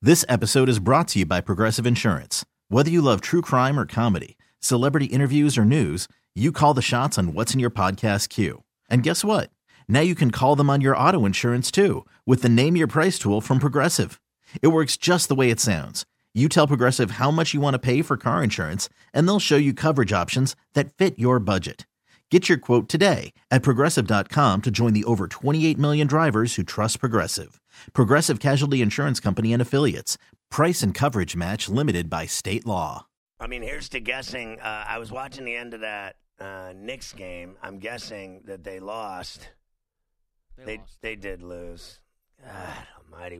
This episode is brought to you by Progressive Insurance. Whether you love true crime or comedy, celebrity interviews or news, you call the shots on what's in your podcast queue. And guess what? Now you can call them on your auto insurance too with the Name Your Price tool from Progressive. It works just the way it sounds. You tell Progressive how much you want to pay for car insurance, and they'll show you coverage options that fit your budget. Get your quote today at Progressive.com to join the over 28 million drivers who trust Progressive. Progressive Casualty Insurance Company and Affiliates. Price and coverage match limited by state law. I mean, here's to guessing. I was watching the end of that Knicks game. I'm guessing that they lost. They did lose. God almighty.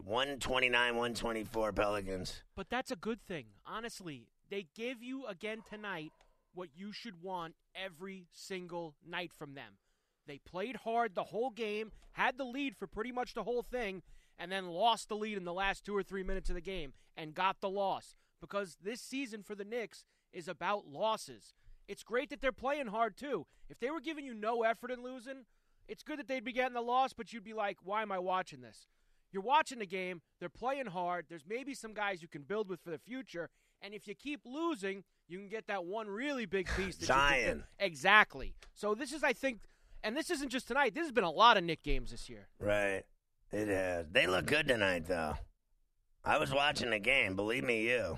129-124 Pelicans. But that's a good thing. Honestly, they give you again tonight what you should want every single night from them. They played hard the whole game, had the lead for pretty much the whole thing, and then lost the lead in the last 2 or 3 minutes of the game and got the loss. Because this season for the Knicks is about losses. It's great that they're playing hard, too. If they were giving you no effort in losing, it's good that they'd be getting the loss, but you'd be like, why am I watching this? You're watching the game. They're playing hard. There's maybe some guys you can build with for the future. And if you keep losing, you can get that one really big piece. That Zion. Exactly. So this is, I think, and this isn't just tonight. This has been a lot of Knick games this year. Right. It has. They look good tonight, though. I was watching the game. Believe me, you.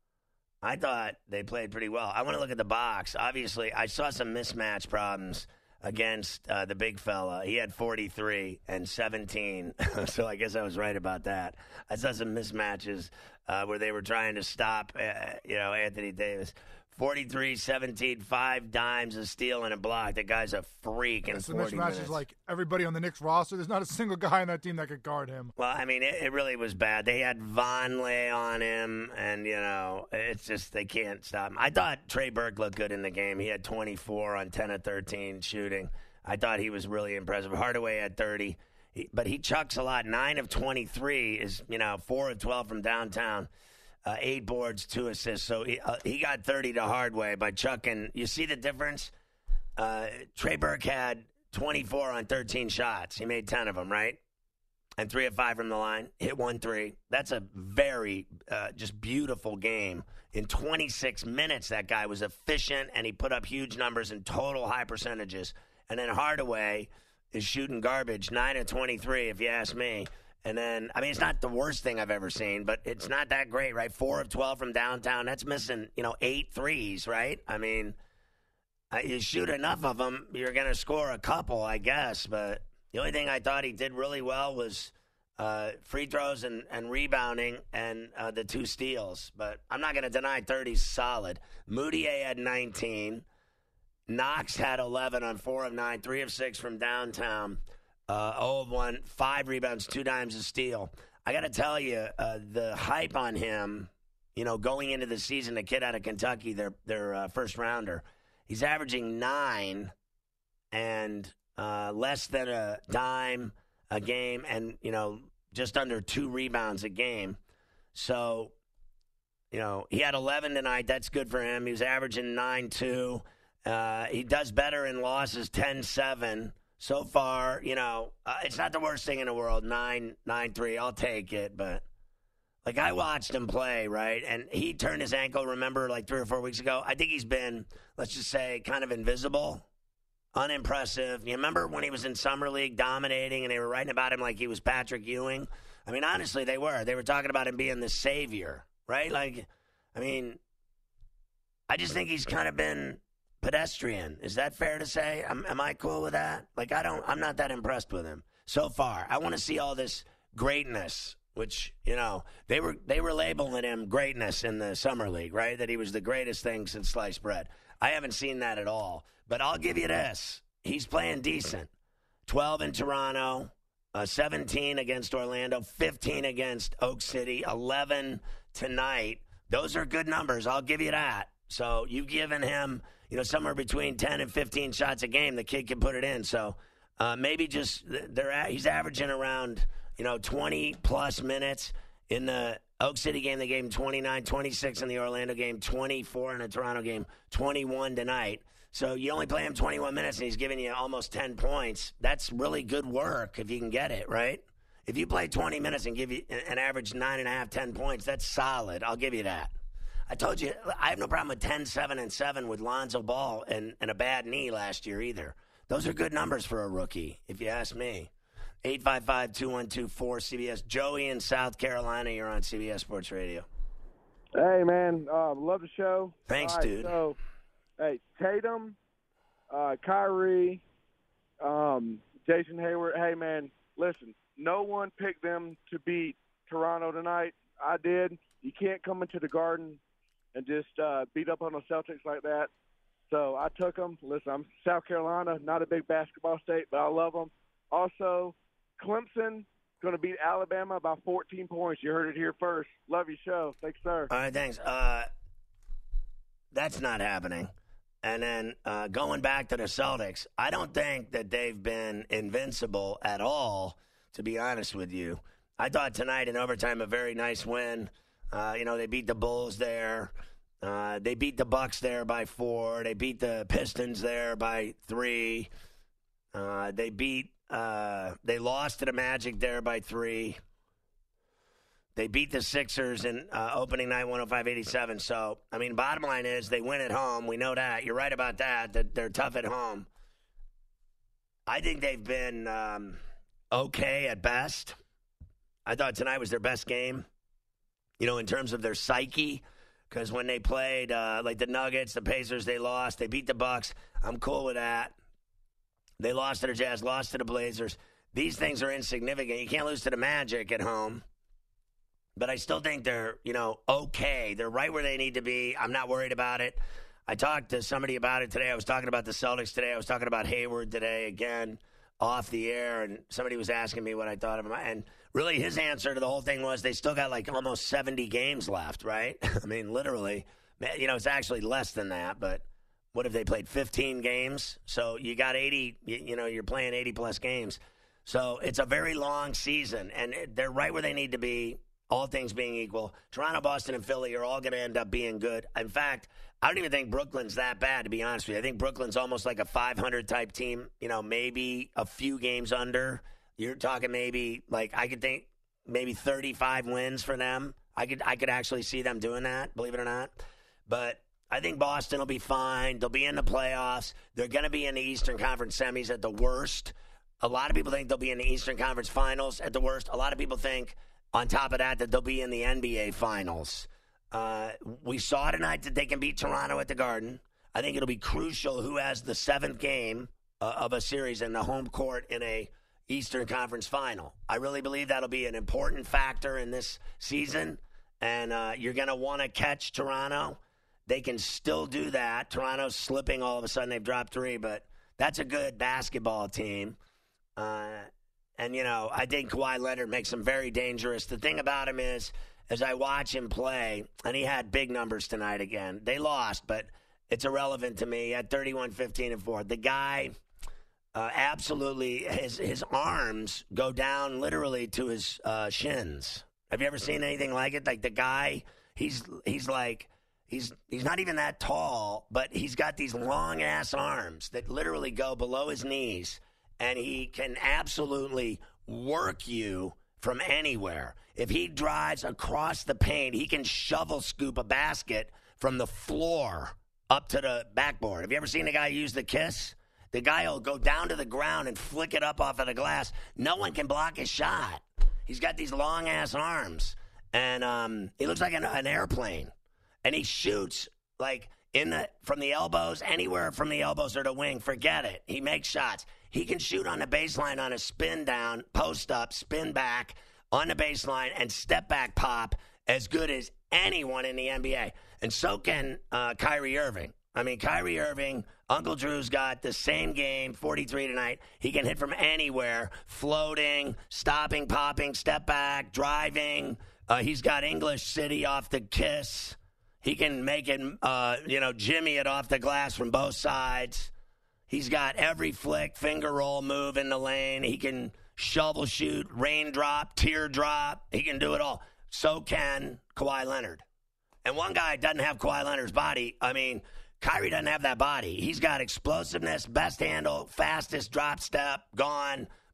I thought they played pretty well. I want to look at the box. Obviously, I saw some mismatch problems against the big fella. He had 43 and 17, so I guess I was right about that. I saw some mismatches where they were trying to stop, Anthony Davis. 43, 17, 5 dimes, a steal, and a block. That guy's a freak in 40 minutes. Is like everybody on the Knicks roster. There's not a single guy on that team that could guard him. Well, I mean, it really was bad. They had Vonleh on him, and, it's just they can't stop him. I thought Trey Burke looked good in the game. He had 24 on 10 of 13 shooting. I thought he was really impressive. Hardaway had 30, but he chucks a lot. 9 of 23 is, 4 of 12 from downtown. 8 boards, 2 assists. So he got 30 to Hardaway by chucking. You see the difference? Trey Burke had 24 on 13 shots. He made 10 of them, right? And 3 of 5 from the line. Hit 1 3. That's a very just beautiful game. In 26 minutes, that guy was efficient, and he put up huge numbers in total high percentages. And then Hardaway is shooting garbage, 9 of 23, if you ask me. And then, I mean, it's not the worst thing I've ever seen, but it's not that great, right? 4 of 12 from downtown. That's missing, 8 threes, right? I mean, you shoot enough of them, you're going to score a couple, I guess. But the only thing I thought he did really well was free throws and rebounding and the 2 steals. But I'm not going to deny 30's solid. Moutier had 19. Knox had 11 on 4 of 9, 3 of 6 from downtown. 0 of 1, 5 rebounds, 2 dimes, a steal. I got to tell you, the hype on him, going into the season, the kid out of Kentucky, their first rounder, he's averaging 9 and less than a dime a game and, just under 2 rebounds a game. So, he had 11 tonight. That's good for him. He was averaging 9-2. He does better in losses, 10-7. So far, it's not the worst thing in the world, 9-3. I'll take it. But, I watched him play, right? And he turned his ankle, remember, 3 or 4 weeks ago? I think he's been, let's just say, kind of invisible, unimpressive. You remember when he was in Summer League dominating and they were writing about him like he was Patrick Ewing? I mean, honestly, they were. They were talking about him being the savior, right? I just think he's kind of been pedestrian. Is that fair to say? Am I cool with that? I'm not that impressed with him so far. I want to see all this greatness, which, they were labeling him greatness in the Summer League, right? That he was the greatest thing since sliced bread. I haven't seen that at all. But I'll give you this. He's playing decent. 12 in Toronto, 17 against Orlando, 15 against Oak City, 11 tonight. Those are good numbers. I'll give you that. So you've given him, somewhere between 10 and 15 shots a game. The kid can put it in. So maybe just he's averaging around, 20-plus minutes. In the Oak City game, they gave him 29, 26 in the Orlando game, 24 in the Toronto game, 21 tonight. So you only play him 21 minutes, and he's giving you almost 10 points. That's really good work if you can get it, right? If you play 20 minutes and give you an average 9.5, 10 points, that's solid. I'll give you that. I told you, I have no problem with 10, 7, and 7 with Lonzo Ball and a bad knee last year either. Those are good numbers for a rookie, if you ask me. 855-212-4CBS. Joey in South Carolina, you're on CBS Sports Radio. Hey, man, love the show. Thanks, right, dude. So, hey, Tatum, Kyrie, Jason Hayward. Hey, man, listen, no one picked them to beat Toronto tonight. I did. You can't come into the Garden and just beat up on the Celtics like that. So I took them. Listen, I'm South Carolina, not a big basketball state, but I love them. Also, Clemson going to beat Alabama by 14 points. You heard it here first. Love your show. Thanks, sir. All right, thanks. That's not happening. And then going back to the Celtics, I don't think that they've been invincible at all, to be honest with you. I thought tonight in overtime a very nice win. They beat the Bulls there. They beat the Bucks there by 4. They beat the Pistons there by 3. They lost to the Magic there by 3. They beat the Sixers in opening night 105-87. So, I mean, bottom line is they win at home. We know that. You're right about that they're tough at home. I think they've been okay at best. I thought tonight was their best game, in terms of their psyche. Because when they played like the Nuggets, the Pacers, they lost. They beat the Bucks. I'm cool with that. They lost to the Jazz, lost to the Blazers. These things are insignificant. You can't lose to the Magic at home. But I still think they're, okay. They're right where they need to be. I'm not worried about it. I talked to somebody about it today. I was talking about the Celtics today. I was talking about Hayward today, again, off the air. And somebody was asking me what I thought of him. And really his answer to the whole thing was they still got like almost 70 games left, right? I mean, literally. It's actually less than that. But what if they played 15 games? So you got 80, you're playing 80-plus games. So it's a very long season. And they're right where they need to be. All things being equal, Toronto, Boston, and Philly are all going to end up being good. In fact, I don't even think Brooklyn's that bad, to be honest with you. I think Brooklyn's almost like a 500-type team, maybe a few games under. You're talking maybe, I could think maybe 35 wins for them. I could actually see them doing that, believe it or not. But I think Boston will be fine. They'll be in the playoffs. They're going to be in the Eastern Conference semis at the worst. A lot of people think they'll be in the Eastern Conference finals at the worst. A lot of people think, on top of that they'll be in the NBA Finals. We saw tonight that they can beat Toronto at the Garden. I think it'll be crucial who has the 7th game of a series in the home court in a Eastern Conference Final. I really believe that'll be an important factor in this season, and you're going to want to catch Toronto. They can still do that. Toronto's slipping all of a sudden. They've dropped 3, but that's a good basketball team. And, I think Kawhi Leonard makes him very dangerous. The thing about him is, as I watch him play, and he had big numbers tonight again. They lost, but it's irrelevant to me. He had 31, 15, and 4. The guy absolutely, his arms go down literally to his shins. Have you ever seen anything like it? Like the guy, he's not even that tall, but he's got these long-ass arms that literally go below his knees. And he can absolutely work you from anywhere. If he drives across the paint, he can shovel scoop a basket from the floor up to the backboard. Have you ever seen a guy use the kiss? The guy will go down to the ground and flick it up off of the glass. No one can block his shot. He's got these long-ass arms. And he looks like an airplane. And he shoots like from the elbows, anywhere from the elbows or the wing. Forget it. He makes shots. He can shoot on the baseline on a spin down, post up, spin back on the baseline, and step back pop as good as anyone in the NBA. And so can Kyrie Irving. I mean, Kyrie Irving, Uncle Drew's got the same game, 43 tonight. He can hit from anywhere, floating, stopping, popping, step back, driving. He's got English City off the kiss. He can make it, jimmy it off the glass from both sides. He's got every flick, finger roll move in the lane. He can shovel shoot, raindrop, teardrop. He can do it all. So can Kawhi Leonard. And one guy doesn't have Kawhi Leonard's body. I mean, Kyrie doesn't have that body. He's got explosiveness, best handle, fastest drop step, gone,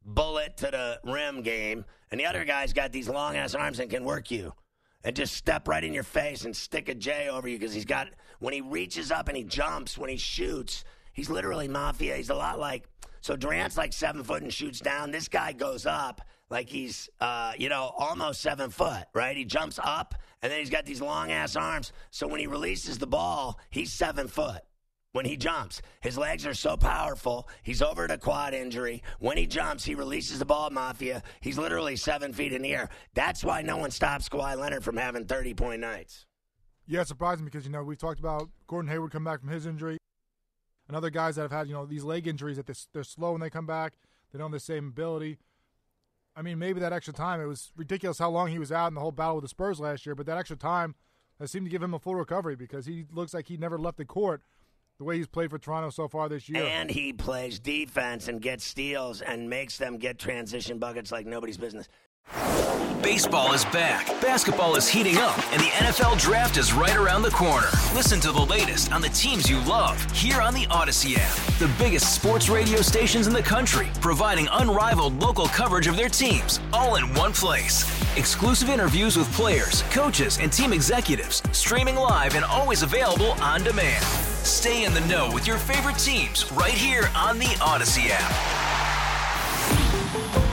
bullet to the rim game, and the other guy's got these long-ass arms and can work you and just step right in your face and stick a J over you because he's got, when he reaches up and he jumps, when he shoots, he's literally Mafia. He's a lot like, so Durant's like 7 foot and shoots down. This guy goes up like he's, almost 7 foot, right? He jumps up, and then he's got these long-ass arms. So when he releases the ball, he's 7 foot. When he jumps, his legs are so powerful, he's over a quad injury. When he jumps, he releases the ball, Mafia. He's literally 7 feet in the air. That's why no one stops Kawhi Leonard from having 30-point nights. Yeah, it's surprising because, we've talked about Gordon Hayward coming back from his injury. And other guys that have had, these leg injuries that they're slow when they come back. They don't have the same ability. I mean, maybe that extra time, it was ridiculous how long he was out in the whole battle with the Spurs last year, but that extra time that seemed to give him a full recovery because he looks like he never left the court the way he's played for Toronto so far this year. And he plays defense and gets steals and makes them get transition buckets like nobody's business. Baseball is back, basketball is heating up, and the NFL Draft is right around the corner. Listen to the latest on the teams you love here on the Odyssey app. The biggest sports radio stations in the country, providing unrivaled local coverage of their teams, all in one place. Exclusive interviews with players, coaches, and team executives, streaming live and always available on demand. Stay in the know with your favorite teams right here on the Odyssey app.